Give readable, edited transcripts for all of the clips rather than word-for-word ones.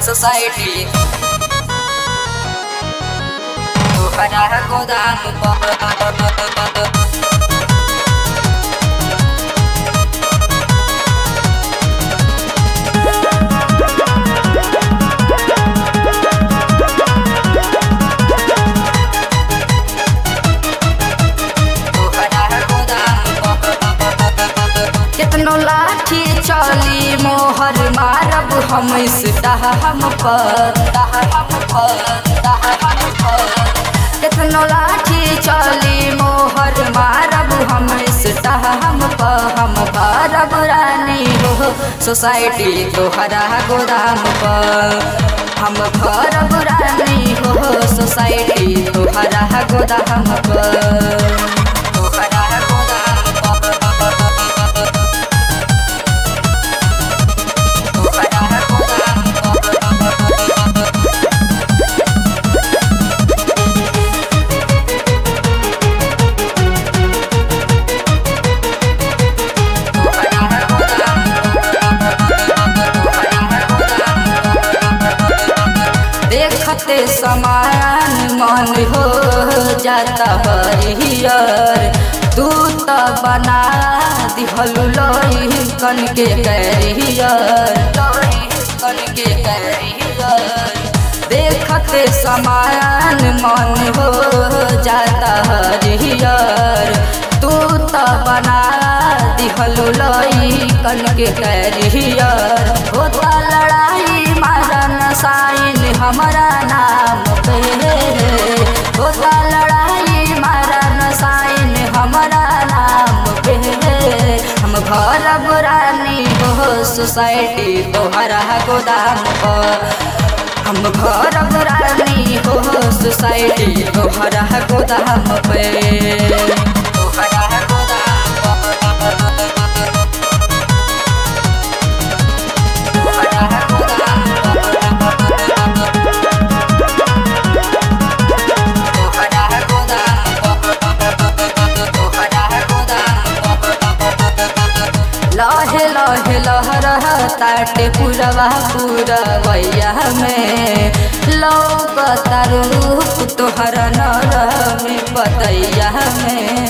Society तोहरा गोदाम पर कितनो लाठी चली मोहर मारब हम इस हम पर कितनो लाठी चली मोहर मारब हम इस हम पर हम भरब रानी हो सोसाइटी तोहरा गोदाम पर हम भरब रानी हो सोसाइटी तोहरा गोदाम पर देखते समान मन हो जाता हरियर तू तो बना दिहलु कन के कैरियर देखते समान मन हो जाता हरियर तू तो बना दिहलु कन के कैरियर होता लड़ाई मारन साइन हमारा नाम पे होता लड़ाई मारन साइन हमारा नाम पे हम भरब रानी हो सोसाइटी तोहरा गोदाम पर हम भरब रानी हो सोसाइटी तोहरा गोदाम पे तोहरा लहे लहे लहर ताटे पुरवा पुरवैया में लौकता रूप तोहर नर में पतैया में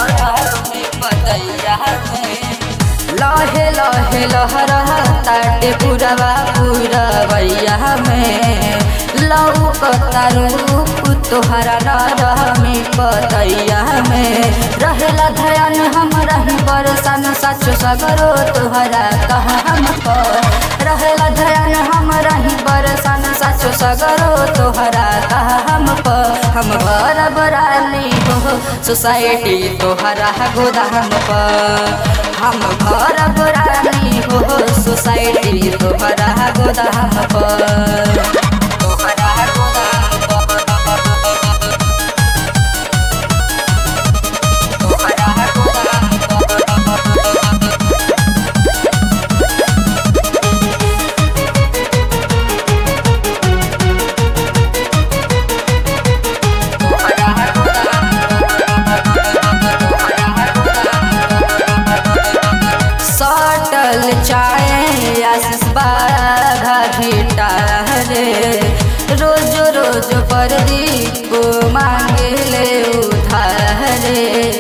लहे लहे लहर ताटे पुरवा पुरवैया में लौकता रूप तोहरा नर में पतैया में रहेला ध्यान हम रही बरसन सच सगरो तोहरा कहम पर रहेला ध्यान हम रही बरसन सच सगरो तोहरा कहम पर हम भरब रानी हो सोसाइटी तोहरा गोदाम पर हम भरब रानी हो सोसाइटी तोहरा गोदाम पर चाहे आशीष बाधा घीटा रे रोज रोज प्रदीप मांगे ले उधारे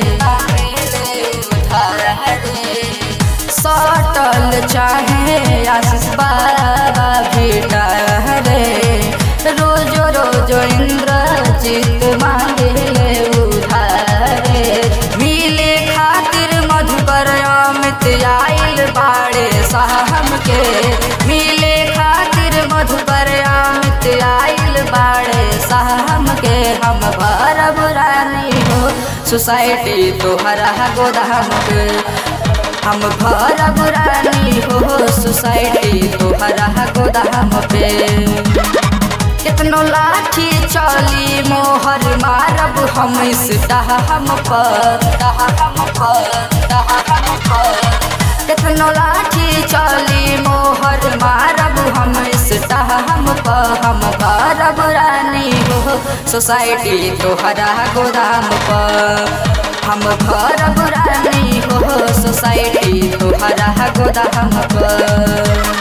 सटल चाहे आशीष बाधा घीटा रे रोज रोज इंद्रजीत मांगे ले उधारे मिले खातिर मधुकर अमित आइल बाड़े साहम के मिले खातिर मधुकर अमित आइल बाड़े साहम के हम भरब रानी हो सोसाइटी तोहरा गोदाम पे हम भरब रानी हो सोसाइटी तोहरा गोदाम पे कितनो लाठी चली मोहर मारब हम इस हम पर कितनो लाठी चली मोहर मारब हम इस हम पर हम भरब रानी हो सोसाइटी तोहरा गोदाम पर हम भरब रानी हो सोसाइटी तोहरा गोदाम पर।